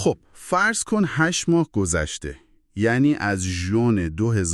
خب فرض کن 8 ماه گذشته، یعنی از ژوئن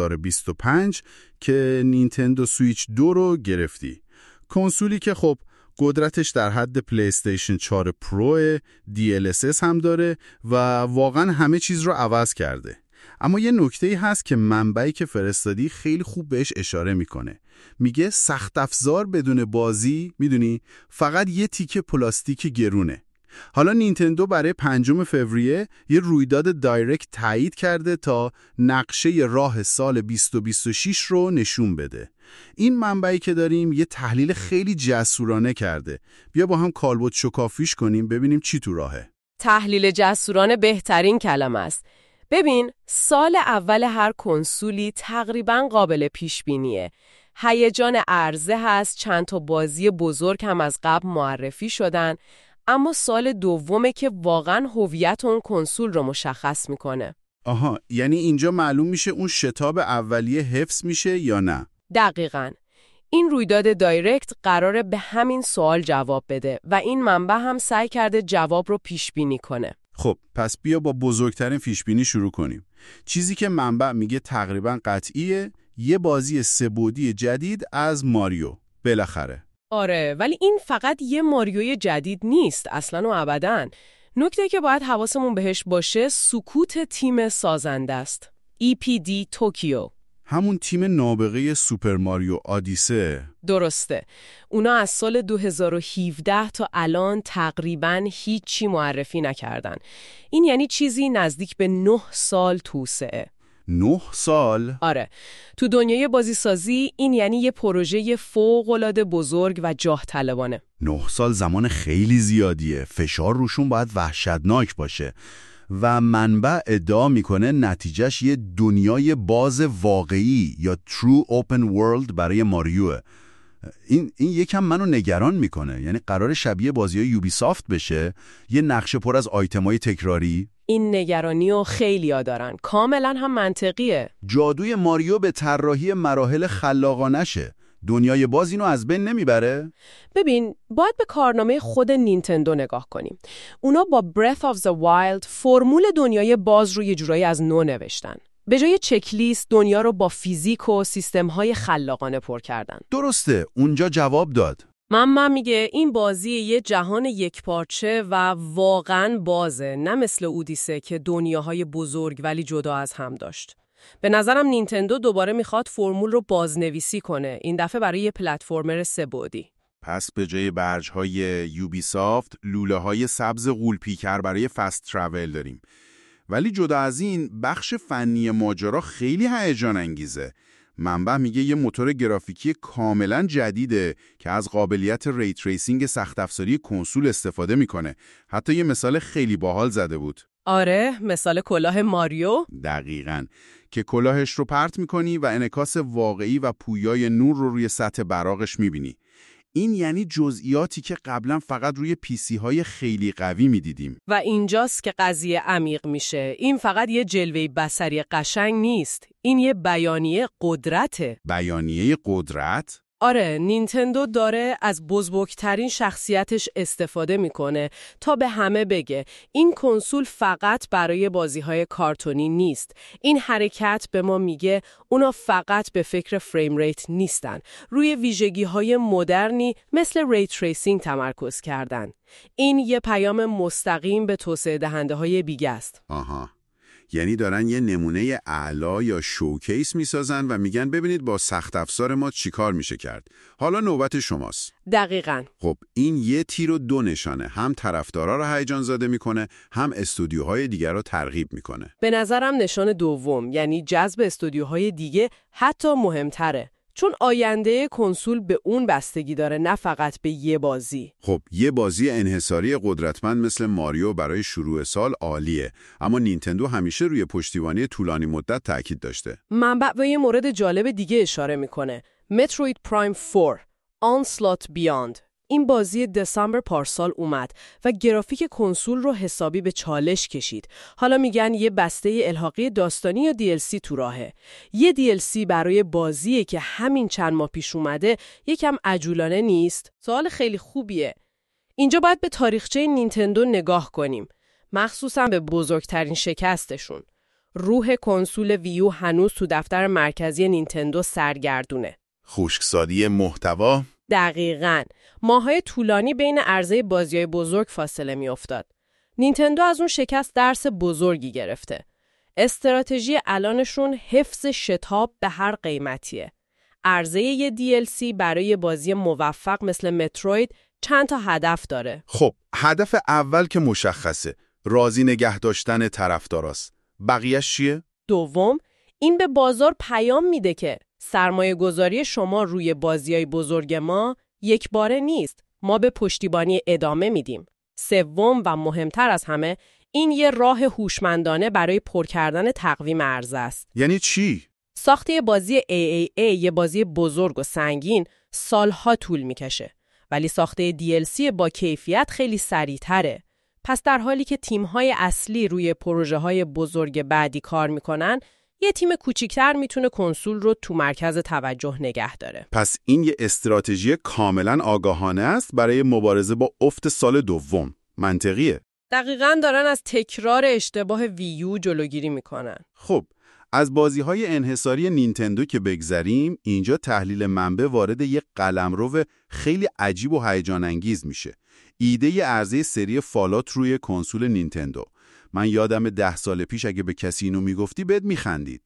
2025 که نینتندو سویچ 2 رو گرفتی. کنسولی که خب قدرتش در حد پلی استیشن 4 پرو، DLSS هم داره و واقعا همه چیز رو عوض کرده. اما یه نکته‌ای هست که منبعی که فرستادی خیلی خوب بهش اشاره میکنه. میگه سخت افزار بدون بازی، میدونی، فقط یه تیکه پلاستیک گرونه. حالا نینتندو برای 5 فوریه یه رویداد دایرکت تایید کرده تا نقشه راه سال 2026 رو نشون بده. این منبعی که داریم یه تحلیل خیلی جسورانه کرده. بیا با هم کالبد شکافیش کنیم ببینیم چی تو راهه. تحلیل جسورانه بهترین کلمه است. ببین، سال اول هر کنسولی تقریباً قابل پیش بینیه. هیجان عرضه هست، چند تا بازی بزرگ هم از قبل معرفی شدن، اما سال دومه که واقعاً هویت اون کنسول رو مشخص میکنه. آها، یعنی اینجا معلوم میشه اون شتاب اولیه حفظ میشه یا نه؟ دقیقاً. این رویداد دایرکت قراره به همین سوال جواب بده و این منبع هم سعی کرده جواب رو پیش بینی کنه. خب پس بیا با بزرگترین پیشبینی شروع کنیم. چیزی که منبع میگه تقریباً قطعیه، یه بازی 3 بعدی جدید از ماریو بالاخره. آره، ولی این فقط یه ماریوی جدید نیست اصلاً و ابداً. نکته که باید حواسمون بهش باشه سکوت تیم سازنده است. EPD توکیو. همون تیم نابغه سوپر ماریو آدیسه. درسته. اونا از سال 2017 تا الان تقریباً هیچی معرفی نکردن. این یعنی چیزی نزدیک به 9 سال توسعه. 9 سال؟ آره. تو دنیای بازیسازی این یعنی یه پروژه فوق‌العاده بزرگ و جاه طلبانه. 9 سال زمان خیلی زیادیه. فشار روشون باید وحشتناک باشه. و منبع ادعا میکنه نتیجهش یه دنیای باز واقعی یا True Open World برای ماریوه. این یکم منو نگران میکنه. یعنی قرار شبیه بازی‌های یوبیسافت بشه، یه نقشه پر از آیتمای تکراری. این نگرانیو خیلی‌ها دارن. کاملا هم منطقیه. جادوی ماریو به طراحی مراحل خلاقانشه. دنیای باز اینو از بین نمیبره؟ ببین، باید به کارنامه خود نینتندو نگاه کنیم. اونا با Breath of the Wild فرمول دنیای باز رو یه جورایی از نو نوشتن. به جای چکلیست دنیا رو با فیزیک و سیستم‌های خلاقانه پر کردن. درسته، اونجا جواب داد. من میگه این بازی یه جهان یکپارچه و واقعاً بازه، نه مثل اودیسه که دنیاهای بزرگ ولی جدا از هم داشت. به نظرم نینتندو دوباره میخواد فرمول رو بازنویسی کنه، این دفعه برای یه پلتفرمر 3 بعدی. پس به جای برج‌های یوبیسافت، لوله‌های سبز غول‌پیکر برای فست ترافل داریم. ولی جدا از این، بخش فنی ماجرا خیلی هیجان انگیزه. منبع میگه یه موتور گرافیکی کاملا جدیده که از قابلیت ری تریسینگ سخت افزاری کنسول استفاده میکنه. حتی یه مثال خیلی باحال زده بود. آره، مثال کلاه ماریو؟ دقیقاً، که کلاهش رو پرت میکنی و انعکاس واقعی و پویای نور رو روی سطح براقش میبینی. این یعنی جزئیاتی که قبلا فقط روی پیسی های خیلی قوی میدیدیم. و اینجاست که قضیه عمیق میشه. این فقط یه جلوه بصری قشنگ نیست. این یه بیانیه قدرته. بیانیه قدرت؟ آره، نینتندو داره از بزرگترین شخصیتش استفاده میکنه تا به همه بگه این کنسول فقط برای بازی‌های کارتونی نیست. این حرکت به ما میگه اونا فقط به فکر فریم ریت نیستن. روی ویژگی‌های مدرنی مثل ری تریسینگ تمرکز کردن. این یه پیام مستقیم به توسعه دهنده‌های بیگ است. آها. یعنی دارن یه نمونه اعلا یا شوکیس میسازن و میگن ببینید با سخت افزار ما چیکار میشه کرد. حالا نوبت شماست. دقیقاً. خب این یه تیر و 2 نشانه. هم طرفدارا رو هیجان زده میکنه، هم استودیوهای دیگر رو ترغیب میکنه. به نظرم نشان دوم، یعنی جذب استودیوهای دیگه، حتی مهمتره. چون آینده کنسول به اون بستگی داره، نه فقط به یه بازی. خب یه بازی انحصاری قدرتمند مثل ماریو برای شروع سال عالیه، اما نینتندو همیشه روی پشتیبانی طولانی مدت تاکید داشته. منبع به یه مورد جالب دیگه اشاره میکنه. متروید پرایم 4 Onslaught Beyond. این بازی دسامبر پارسال اومد و گرافیک کنسول رو حسابی به چالش کشید. حالا میگن یه بسته الحاقی داستانی یا DLC تو راهه. یه DLC برای بازیه که همین چند ماه پیش اومده یکم عجولانه نیست؟ سوال خیلی خوبیه. اینجا باید به تاریخچه نینتندو نگاه کنیم. مخصوصا به بزرگترین شکستشون. روح کنسول ویو هنوز تو دفتر مرکزی نینتندو سرگردونه. خشکسالی محتوا؟ دقیقاً. ماه‌های طولانی بین عرضه بازی‌های بزرگ فاصله می‌افتاد. نینتندو از اون شکست درس بزرگی گرفته. استراتژی الانشون حفظ شتاب به هر قیمتیه. عرضه یه DLC برای بازی موفق مثل متروید چند تا هدف داره. خب، هدف اول که مشخصه، راضی نگه داشتن طرفداراست. بقیه‌اش چیه؟ دوم، این به بازار پیام میده که سرمایه گذاری شما روی بازیای بزرگ ما یک باره نیست. ما به پشتیبانی ادامه میدیم. سوم و مهمتر از همه، این یه راه هوشمندانه برای پر کردن تقویم عرضه است. یعنی چی؟ ساخت یه بازی AAA، یه بازی بزرگ و سنگین، سالها طول میکشه. ولی ساخته DLC با کیفیت خیلی سریع‌تره. پس در حالی که تیم‌های اصلی روی پروژه‌های بزرگ بعدی کار میکنن، یه تیم کوچیک‌تر میتونه کنسول رو تو مرکز توجه نگه داره. پس این یه استراتژی کاملا آگاهانه است برای مبارزه با افت سال دوم. منطقیه. دقیقاً دارن از تکرار اشتباه ویو جلوگیری میکنن. خب، از بازی‌های انحصاری نینتندو که بگذریم، اینجا تحلیل منبع وارد یک قلمرو خیلی عجیب و هیجان انگیز میشه. ایده عرضه سری فالات روی کنسول نینتندو. من یادم 10 سال پیش اگه به کسی اینو میگفتی بهت میخندید.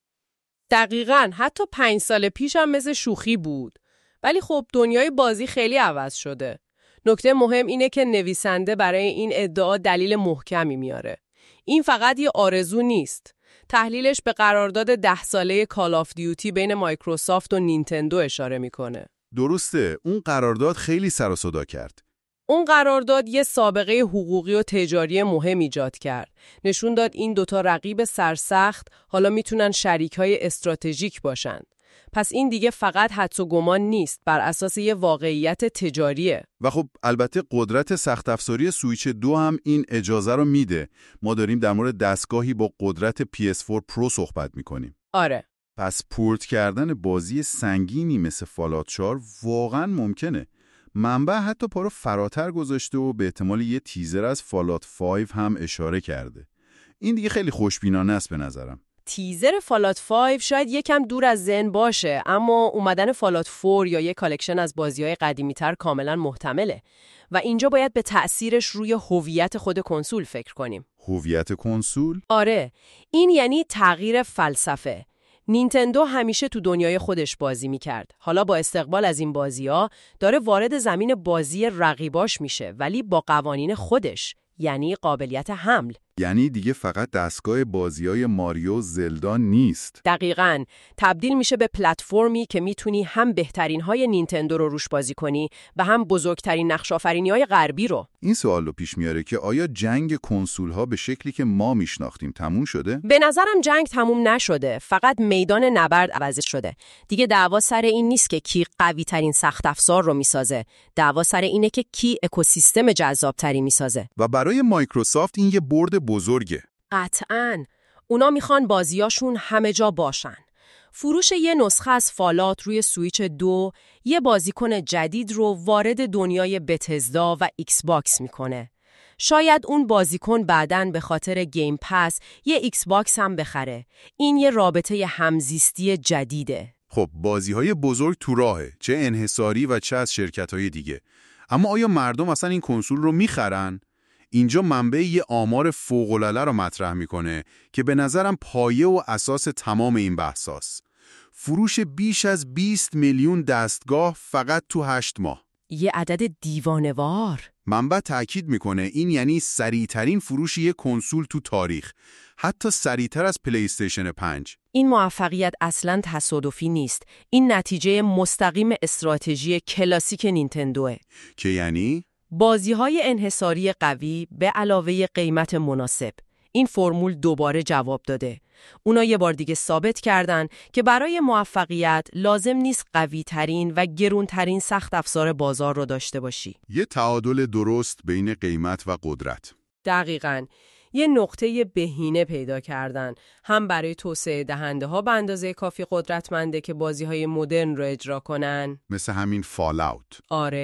دقیقاً، حتی 5 سال پیش هم مثل شوخی بود. ولی خب دنیای بازی خیلی عوض شده. نکته مهم اینه که نویسنده برای این ادعا دلیل محکمی میاره. این فقط یه آرزو نیست. تحلیلش به قرارداد 10 ساله کال آف دیوتی بین مایکروسافت و نینتندو اشاره میکنه. درسته، اون قرارداد خیلی سر و صدا کرد. اون قرارداد یه سابقه حقوقی و تجاری مهم ایجاد کرد. نشون داد این دوتا رقیب سرسخت حالا میتونن شریکای استراتژیک باشن. پس این دیگه فقط حدس و گمان نیست، بر اساس یه واقعیت تجاریه. و خب البته قدرت سخت افزاری سویچ 2 هم این اجازه رو میده. ما داریم در مورد دستگاهی با قدرت PS4 پرو صحبت میکنیم. آره. پس پورت کردن بازی سنگینی مثل فالات 4 واقعا ممکنه. منبع حتی پا رو فراتر گذاشته و به احتمال یه تیزر از فالات 5 هم اشاره کرده. این دیگه خیلی خوشبینانه است به نظرم. تیزر فالات 5 شاید یکم دور از ذهن باشه، اما اومدن فالات 4 یا یک کالکشن از بازی‌های قدیمی‌تر کاملا محتمله و اینجا باید به تأثیرش روی هویت خود کنسول فکر کنیم. هویت کنسول؟ آره، این یعنی تغییر فلسفه. نینتندو همیشه تو دنیای خودش بازی میکرد. حالا با استقبال از این بازی‌ها داره وارد زمین بازی رقیباش میشه، ولی با قوانین خودش، یعنی قابلیت حمل. یعنی دیگه فقط دستگاه بازی‌های ماریو و زلدا نیست. دقیقاً، تبدیل میشه به پلتفرمی که میتونی هم بهترین‌های نینتندو رو روش بازی کنی و هم بزرگترین نقش‌آفرینی‌های غربی رو. این سوال رو پیش میاره که آیا جنگ کنسول‌ها به شکلی که ما میشناختیم تموم شده؟ به نظرم جنگ تموم نشده، فقط میدان نبرد عوض شده. دیگه دعوا سر این نیست که کی قوی‌ترین سخت افزار رو میسازه. دعوا سر اینه که کی اکوسیستم جذاب‌تری میسازه. و برای مایکروسافت این یه برد بزرگه. قطعاً. اونا میخوان بازیاشون همه جا باشن. فروش یه نسخه از فالات روی سویچ 2 یه بازیکن جدید رو وارد دنیای بتزدا و ایکس باکس میکنه. شاید اون بازیکن بعداً به خاطر گیم پس یه ایکس باکس هم بخره. این یه رابطه همزیستی جدیده. خب بازی‌های بزرگ تو راهه، چه انحصاری و چه از شرکت‌های دیگه. اما آیا مردم اصلا این کنسول رو میخرن؟ اینجا منبع یه آمار فوق‌العاده رو مطرح میکنه که به نظرم پایه و اساس تمام این بحثاست. فروش بیش از 20 میلیون دستگاه فقط تو 8 ماه. یه عدد دیوانه‌وار. منبع تأکید میکنه این یعنی سریع‌ترین فروش یه کنسول تو تاریخ، حتی سریع‌تر از پلی استیشن 5. این موفقیت اصلاً تصادفی نیست. این نتیجه مستقیم استراتژی کلاسیک نینتندوه. که یعنی بازی‌های انحصاری قوی به علاوه قیمت مناسب. این فرمول دوباره جواب داده. اونا یه بار دیگه ثابت کردن که برای موفقیت لازم نیست قوی‌ترین و گرون‌ترین سخت افزار بازار رو داشته باشی. یه تعادل درست بین قیمت و قدرت. دقیقاً. یه نقطه بهینه پیدا کردن، هم برای توسعه دهنده ها به اندازه کافی قدرتمنده که بازی‌های مدرن رو اجرا کنن، مثل همین فالاوت. آره،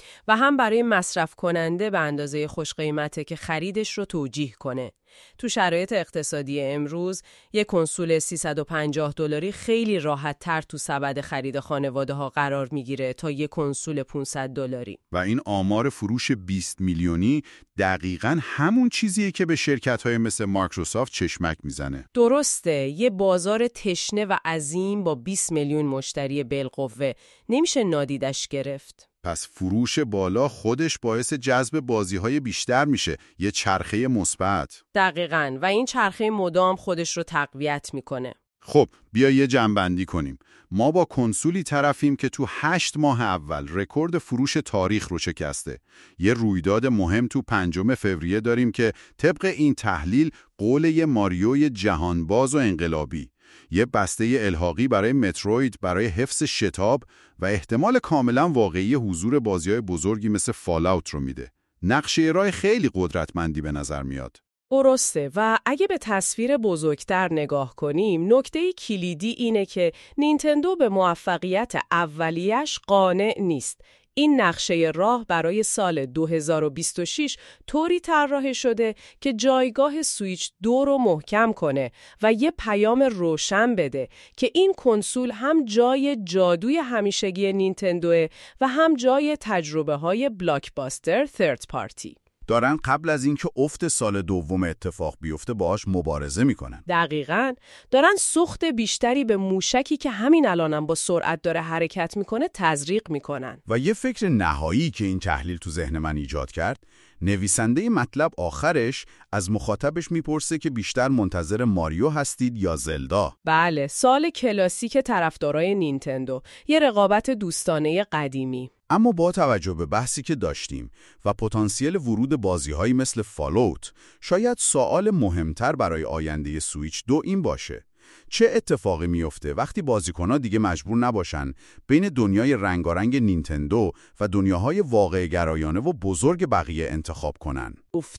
و هم برای مصرف کننده به اندازه خوش قیمته که خریدش رو توجیه کنه. تو شرایط اقتصادی امروز یک کنسول $350 خیلی راحت تر تو سبد خرید خانواده ها قرار میگیره تا یک کنسول $500. و این آمار فروش 20 میلیونی دقیقاً همون چیزیه که به شرکت‌های مثل مایکروسافت چشمک میزنه. درسته، یه بازار تشنه و عظیم با 20 میلیون مشتری بالقوه نمیشه نادیدش گرفت. پس فروش بالا خودش باعث جذب بازی‌های بیشتر میشه، یه چرخه مثبت. دقیقاً، و این چرخه مدام خودش رو تقویت میکنه. خب بیا یه جمع‌بندی کنیم. ما با کنسولی طرفیم که تو 8 ماه اول رکورد فروش تاریخ رو شکسته. یه رویداد مهم تو 5 فوریه داریم که طبق این تحلیل قول یه ماریوی جهانباز و انقلابی، یه بسته الحاقی برای متروید برای حفظ شتاب و احتمال کاملا واقعی حضور بازی‌های بزرگی مثل فالاوت رو میده. نقشه راه خیلی قدرتمندی به نظر میاد. درسته، و اگه به تصویر بزرگتر نگاه کنیم، نکته کلیدی اینه که نینتندو به موفقیت اولیش قانع نیست. این نقشه راه برای سال 2026 طوری طراحی شده که جایگاه سویچ 2 رو محکم کنه و یه پیام روشن بده که این کنسول هم جای جادوی همیشگی نینتندوه و هم جای تجربه‌های بلاکباستر ثرد پارتی. دارن قبل از اینکه افت سال دوم اتفاق بیفته باهاش مبارزه میکنن. دقیقاً، دارن سوخت بیشتری به موشکی که همین الانم با سرعت داره حرکت میکنه تزریق میکنن. و یه فکر نهایی که این تحلیل تو ذهن من ایجاد کرد، نویسنده مطلب آخرش از مخاطبش میپرسه که بیشتر منتظر ماریو هستید یا زلدا؟ بله، سال کلاسیک طرفدارای نینتندو، یه رقابت دوستانه قدیمی. اما با توجه به بحثی که داشتیم و پتانسیل ورود بازی‌هایی مثل فالوت، شاید سوال مهمتر برای آینده سویچ 2 این باشه: چه اتفاقی میفته وقتی بازیکن‌ها دیگه مجبور نباشن بین دنیای رنگارنگ نینتندو و دنیاهای واقع گرایانه و بزرگ بقیه انتخاب کنن؟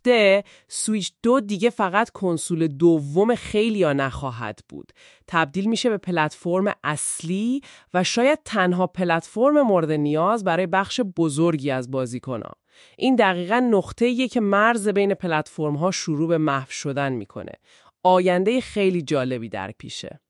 سویچ 2 دیگه فقط کنسول دوم خیلیا نخواهد بود. تبدیل میشه به پلتفرم اصلی و شاید تنها پلتفرم مورد نیاز برای بخش بزرگی از بازیکن‌ها. این دقیقاً نقطه‌ایه که مرز بین پلتفرم‌ها شروع به محو شدن میکنه. آینده خیلی جالبی در پیشه.